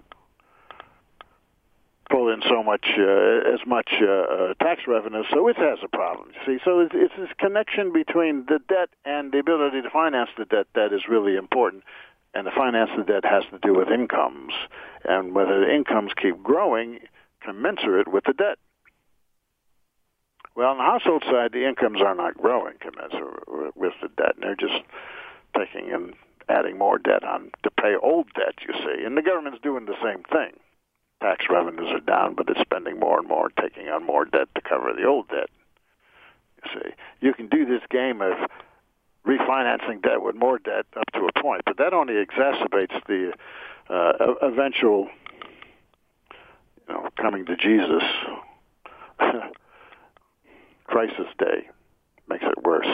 pull in so much, uh, as much uh, uh, tax revenue. So it has a problem. You see, so it's, it's this connection between the debt and the ability to finance the debt that is really important. And the finance of the debt has to do with incomes, and whether the incomes keep growing commensurate with the debt. Well, on the household side, the incomes are not growing commensurate with the debt, and they're just taking and adding more debt on to pay old debt, you see. And the government's doing the same thing. Tax revenues are down, but it's spending more and more, taking on more debt to cover the old debt, you see. You can do this game of refinancing debt with more debt up to a point, but that only exacerbates the uh, eventual, you know, coming to Jesus crisis day. Makes it worse.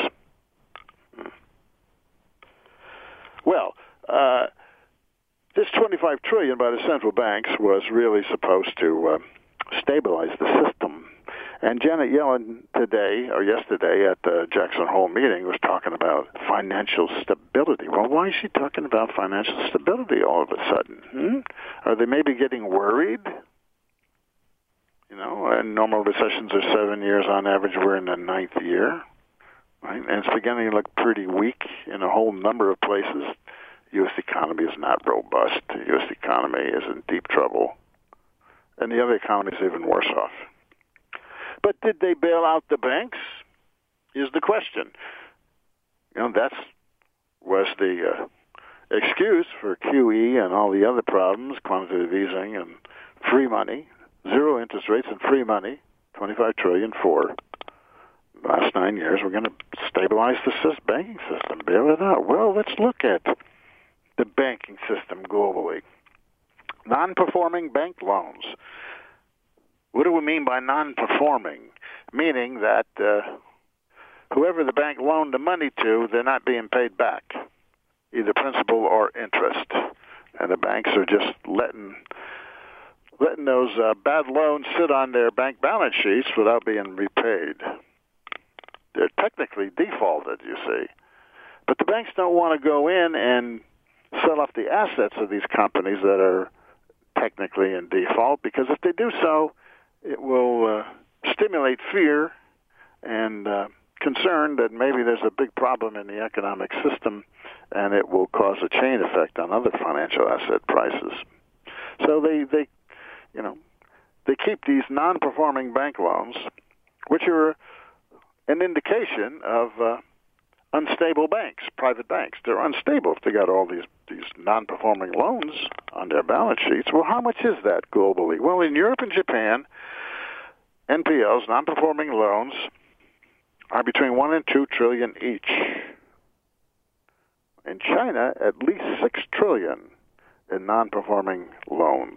Well, uh, this twenty-five trillion dollars by the central banks was really supposed to uh, stabilize the system. And Janet Yellen today, or yesterday at the Jackson Hole meeting, was talking about financial stability. Well, why is she talking about financial stability all of a sudden? Hmm? Are they maybe getting worried? You know, and normal recessions are seven years on average. We're in the ninth year, right? And it's beginning to look pretty weak in a whole number of places. The U S economy is not robust. The U S economy is in deep trouble. And the other economies are even worse off. But did they bail out the banks, is the question. You know, that was the uh, excuse for Q E and all the other problems, quantitative easing and free money. Zero interest rates and free money, twenty-five trillion dollars for the last nine years. We're going to stabilize the banking system, bail it out. Well, let's look at the banking system globally. Non-performing bank loans. What do we mean by non-performing? Meaning that uh, whoever the bank loaned the money to, they're not being paid back, either principal or interest. And the banks are just letting letting those uh, bad loans sit on their bank balance sheets without being repaid. They're technically defaulted, you see. But the banks don't want to go in and sell off the assets of these companies that are technically in default, because if they do so, it will uh, stimulate fear and uh, concern that maybe there's a big problem in the economic system, and it will cause a chain effect on other financial asset prices. So they, they you know, they keep these non-performing bank loans, which are an indication of uh, unstable banks, private banks. They're unstable if they got all these, these non-performing loans on their balance sheets. Well, how much is that globally? Well, in Europe and Japan, N P Ls, non-performing loans, are between one and two trillion each. In China, at least six trillion in non-performing loans.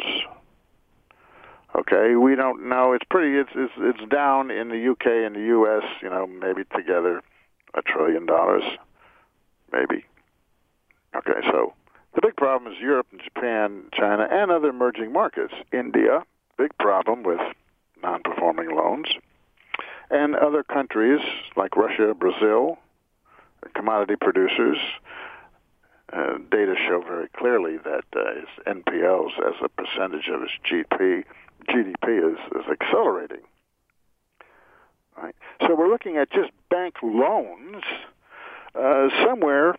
Okay, we don't know. It's pretty. It's it's, it's down in the U K and the U S. You know, maybe together a trillion dollars, maybe. Okay, so the big problem is Europe and Japan, China, and other emerging markets. India, big problem with non-performing loans, and other countries like Russia, Brazil, commodity producers. Uh, data show very clearly that uh, his N P Ls as a percentage of his G D P, G D P is, is accelerating. Right. So we're looking at just bank loans uh, somewhere,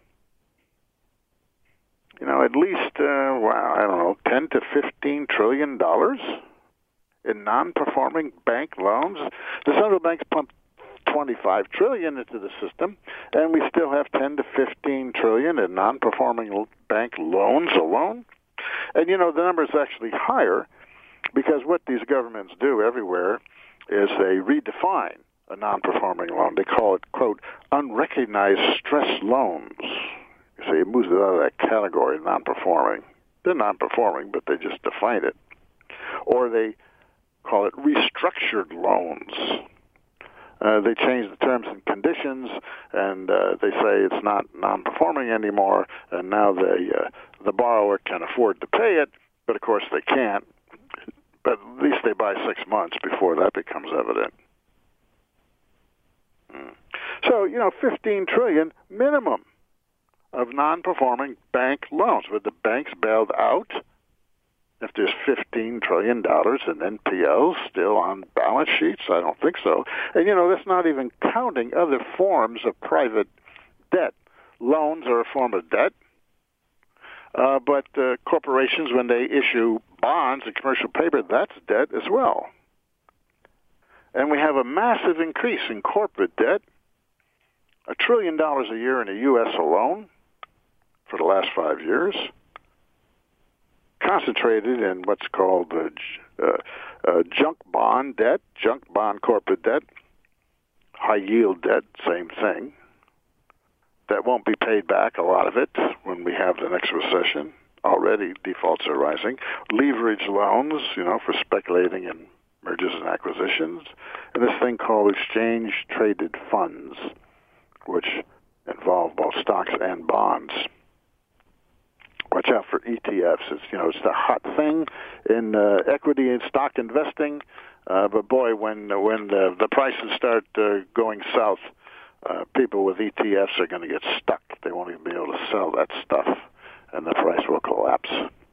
you know, at least, uh, wow, I don't know, ten to fifteen trillion dollars in non-performing bank loans. The central banks pumped twenty-five trillion into the system, and we still have ten to fifteen trillion in non-performing bank loans alone. And you know, the number is actually higher because what these governments do everywhere is they redefine a non-performing loan. They call it, quote, unrecognized stress loans. You see, it moves it out of that category, non-performing. They're non-performing, but they just define it. Or they call it restructured loans. Uh, they change the terms and conditions, and uh, they say it's not non-performing anymore, and now they, uh, the borrower can afford to pay it, but of course they can't. But at least they buy six months before that becomes evident. Mm. So, you know, fifteen trillion minimum of non-performing bank loans. With the banks bailed out, if there's fifteen trillion dollars in N P Ls still on balance sheets, I don't think so. And, you know, that's not even counting other forms of private debt. Loans are a form of debt. Uh, but uh, corporations, when they issue bonds and commercial paper, that's debt as well. And we have a massive increase in corporate debt, a trillion dollars a year in the U S alone for the last five years, concentrated in what's called uh, uh, uh, junk bond debt, junk bond corporate debt, high-yield debt, same thing. That won't be paid back, a lot of it, when we have the next recession. Already defaults are rising. Leverage loans, you know, for speculating in mergers and acquisitions. And this thing called exchange-traded funds, which involve both stocks and bonds. Watch out for E T Fs. It's, you know, it's the hot thing in uh, equity and stock investing. Uh, but boy, when when the, the prices start uh, going south, uh, people with E T Fs are going to get stuck. They won't even be able to sell that stuff, and the price will collapse.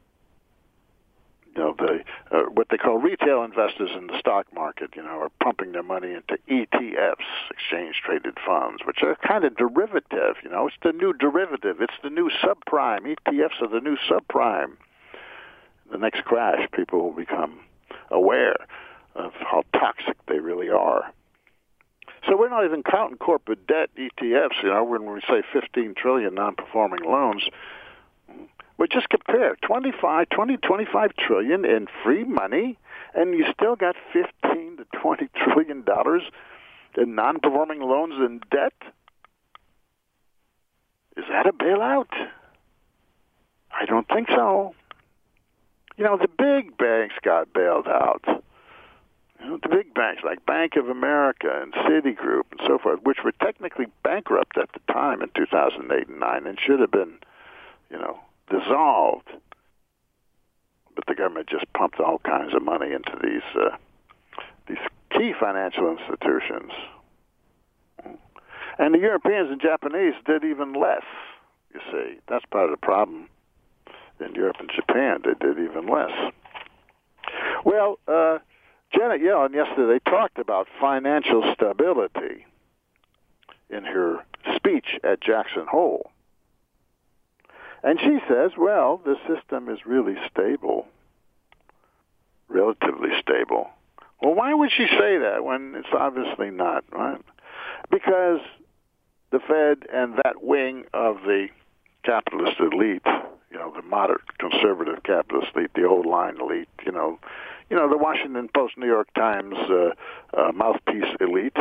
You know, the uh, what they call retail investors in the stock market, you know, are pumping their money into E T Fs, exchange-traded funds, which are kind of derivative. You know, it's the new derivative. It's the new subprime. E T Fs are the new subprime. The next crash, people will become aware of how toxic they really are. So we're not even counting corporate debt, E T Fs. You know, when we say fifteen trillion non-performing loans. But just compare twenty-five, twenty, twenty-five trillion in free money, and you still got fifteen to twenty trillion dollars in non-performing loans and debt. Is that a bailout? I don't think so. You know, the big banks got bailed out. You know, the big banks like Bank of America and Citigroup and so forth, which were technically bankrupt at the time in two thousand eight and nine and should have been, you know, dissolved. But the government just pumped all kinds of money into these uh, these key financial institutions. And the Europeans and Japanese did even less, you see. That's part of the problem. In Europe and Japan, they did even less. Well, uh, Janet Yellen yesterday talked about financial stability in her speech at Jackson Hole. And she says, well, the system is really stable, relatively stable. Well, why would she say that when it's obviously not, right? Because the Fed and that wing of the capitalist elite, you know, the moderate conservative capitalist elite, the old line elite, you know, you know, the Washington Post, New York Times uh, uh, mouthpiece elite,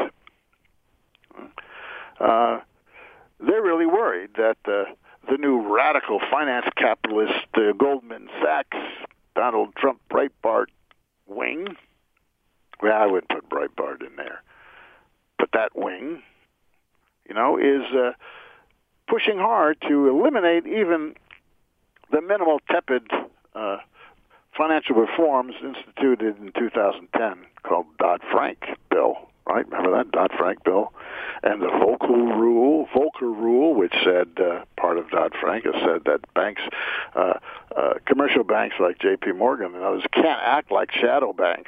uh, they're really worried that uh, the new radical finance capitalist uh, Goldman Sachs, Donald Trump Breitbart wing, well, I wouldn't put Breitbart in there, but that wing, you know, is uh, pushing hard to eliminate even the minimal tepid uh, financial reforms instituted in two thousand ten called Dodd-Frank bill, right? Remember that Dodd-Frank bill? And the Volcker rule, Volcker rule, which said, uh, part of Dodd-Frank, has said that banks, uh, uh, commercial banks like J P Morgan and others can't act like shadow banks.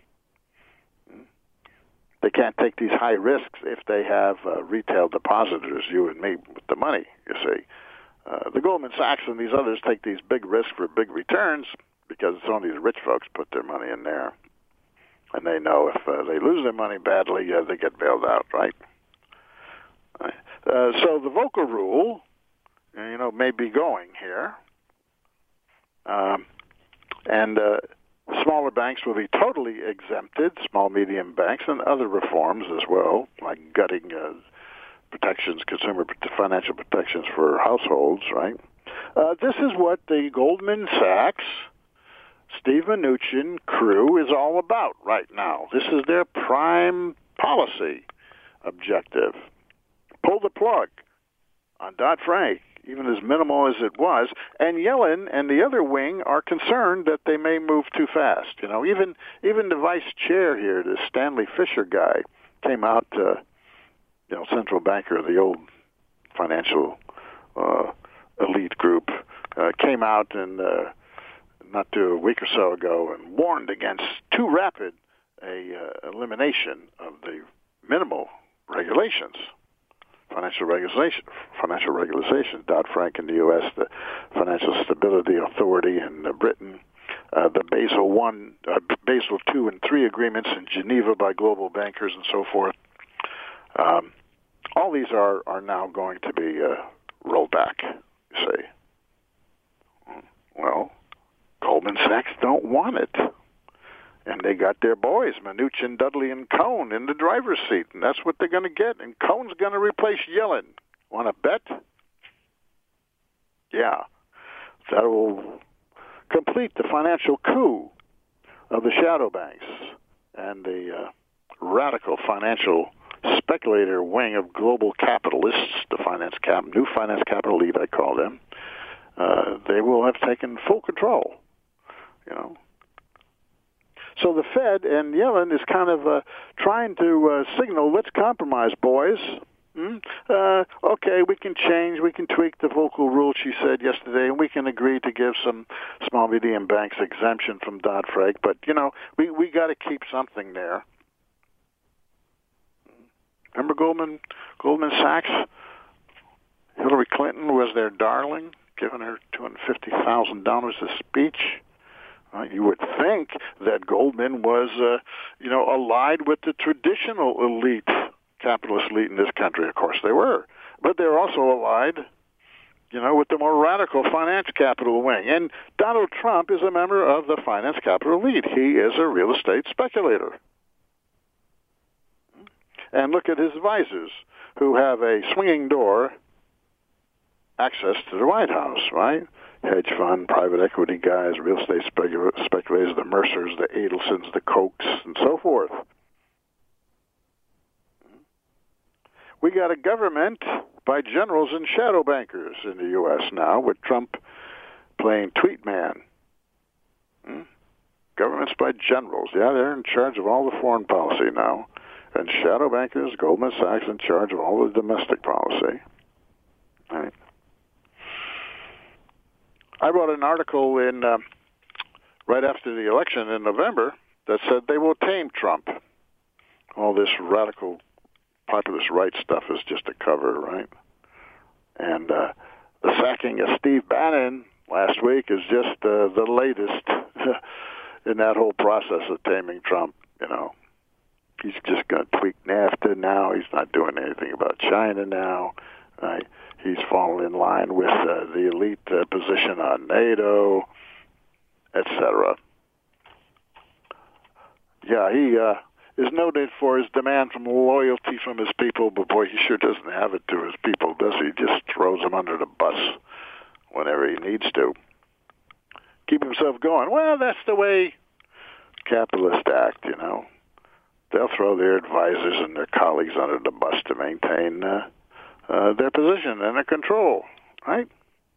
They can't take these high risks if they have uh, retail depositors, you and me, with the money, you see. Uh, the Goldman Sachs and these others take these big risks for big returns because it's only the rich folks put their money in there. And they know if uh, they lose their money badly, uh, they get bailed out, right? Uh, so the Volcker rule, you know, may be going here. Um, and uh, smaller banks will be totally exempted, small, medium banks, and other reforms as well, like gutting uh, protections, consumer financial protections for households, right? Uh, this is what the Goldman Sachs, Steve Mnuchin crew is all about right now. This is their prime policy objective. Pull the plug on Dodd-Frank, even as minimal as it was. And Yellen and the other wing are concerned that they may move too fast. You know, even even the vice chair here, the Stanley Fischer guy, came out, uh, you know, central banker of the old financial uh, elite group, uh, came out and uh, not too a week or so ago and warned against too rapid a uh, elimination of the minimal regulations. Financial regulation, financial regulations, Dodd-Frank in the U S, the Financial Stability Authority in uh, Britain, uh, the Basel One, uh, Basel Two and Three agreements in Geneva by global bankers and so forth. Um, all these are, are now going to be uh, rolled back, you see. Well, Goldman Sachs don't want it. And they got their boys, Mnuchin, Dudley, and Cohn in the driver's seat, and that's what they're going to get. And Cohn's going to replace Yellen. Want to bet? Yeah. That will complete the financial coup of the shadow banks and the uh, radical financial speculator wing of global capitalists, the finance cap, new finance capital elite, I call them. Uh, they will have taken full control, you know. So the Fed and Yellen is kind of uh, trying to uh, signal, let's compromise, boys. Hmm? Uh, okay, we can change, we can tweak the Volcker rule, she said yesterday, and we can agree to give some small, medium banks exemption from Dodd-Frank, but, you know, we, we got to keep something there. Remember Goldman, Goldman Sachs? Hillary Clinton was their darling, giving her two hundred fifty thousand dollars a speech. Uh, you would think that Goldman was, uh, you know, allied with the traditional elite, capitalist elite in this country. Of course they were. But they're also allied, you know, with the more radical finance capital wing. And Donald Trump is a member of the finance capital elite. He is a real estate speculator. And look at his advisors, who have a swinging door access to the White House, right? hedge fund, private equity guys, real estate specul- speculators, the Mercers, the Adelsons, the Kochs, and so forth. We got a government by generals and shadow bankers in the U S now, with Trump playing tweet man. Hmm? Governments by generals. Yeah, they're in charge of all the foreign policy now. And shadow bankers, Goldman Sachs, in charge of all the domestic policy. All right. I wrote an article in uh, right after the election in November that said they will tame Trump. All this radical populist right stuff is just a cover, right? And uh, the sacking of Steve Bannon last week is just uh, the latest in that whole process of taming Trump. You know, he's just going to tweak NAFTA now. He's not doing anything about China now. Right? He's fallen in line with uh, the elite uh, position on NATO, et cetera. Yeah, he uh, is noted for his demand for loyalty from his people, but boy, he sure doesn't have it to his people, does he? He just throws them under the bus whenever he needs to. Keep himself going. Well, that's the way capitalists act, you know. They'll throw their advisors and their colleagues under the bus to maintain uh, uh, their position and their control, right?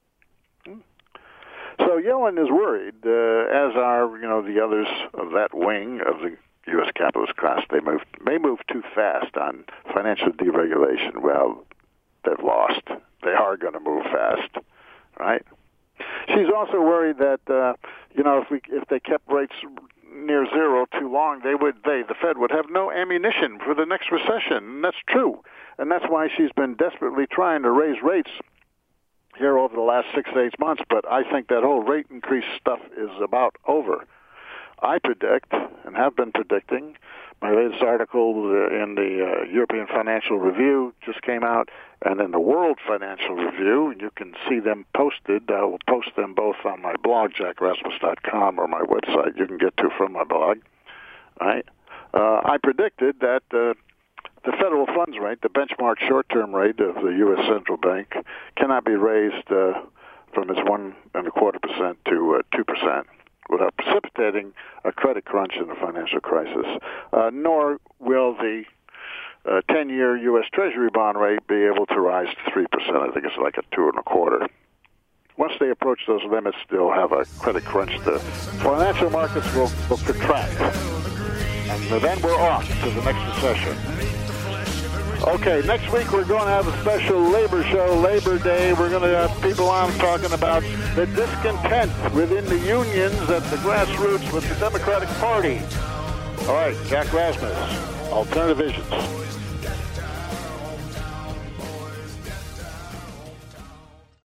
So Yellen is worried, uh, as are, you know, the others of that wing of the U S capitalist class. They move, may move too fast on financial deregulation. Well, they've lost. They are going to move fast, right? She's also worried that, uh, you know, if we if they kept rates near zero too long, they would they the Fed would have no ammunition for the next recession. And that's true, and that's why she's been desperately trying to raise rates here over the last six to eight months. But I think that whole rate increase stuff is about over. I predict, and have been predicting, my latest article in the uh, European Financial Review just came out, and in the World Financial Review, you can see them posted. I will post them both on my blog, jack rasmus dot com, or my website you can get to from my blog. Right? Uh, I predicted that uh, the federal funds rate, the benchmark short-term rate of the U S Central Bank, cannot be raised uh, from its one and a quarter percent to uh, two percent. Without precipitating a credit crunch in the financial crisis, uh, nor will the uh, ten-year U S Treasury bond rate be able to rise to three percent. I think it's like a two and a quarter. Once they approach those limits, they'll have a credit crunch. The financial markets will, will contract, and then we're off to the next recession. Okay, next week we're going to have a special labor show, Labor Day. We're going to have people on talking about the discontent within the unions at the grassroots with the Democratic Party. All right, Jack Rasmus, Alternative Visions.